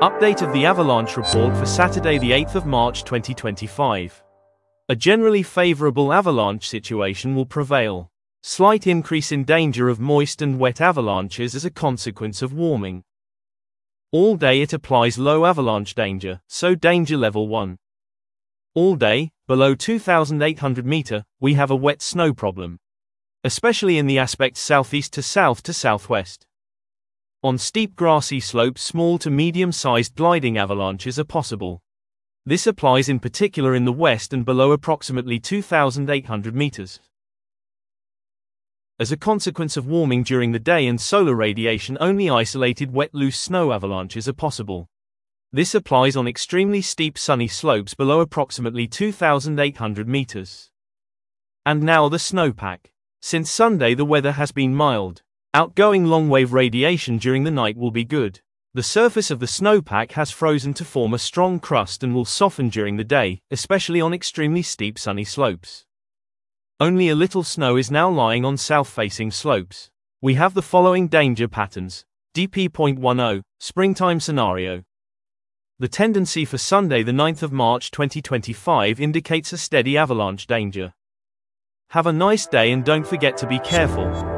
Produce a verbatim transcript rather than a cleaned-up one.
Update of the avalanche report for Saturday the eighth of March twenty twenty-five. A generally favorable avalanche situation will prevail. Slight increase in danger of moist and wet avalanches as a consequence of warming. All day it applies low avalanche danger, so danger level one. All day, below two thousand eight hundred meters, we have a wet snow problem, especially in the aspects southeast to south to southwest. On steep grassy slopes, small to medium-sized gliding avalanches are possible. This applies in particular in the west and below approximately two thousand eight hundred meters. As a consequence of warming during the day and solar radiation, only isolated wet loose snow avalanches are possible. This applies on extremely steep sunny slopes below approximately two thousand eight hundred meters. And now the snowpack. Since Sunday the weather has been mild. Outgoing long-wave radiation during the night will be good. The surface of the snowpack has frozen to form a strong crust and will soften during the day, especially on extremely steep sunny slopes. Only a little snow is now lying on south-facing slopes. We have the following danger patterns. D P zero point ten, springtime scenario. The tendency for Sunday the ninth of March twenty twenty-five indicates a steady avalanche danger. Have a nice day and don't forget to be careful.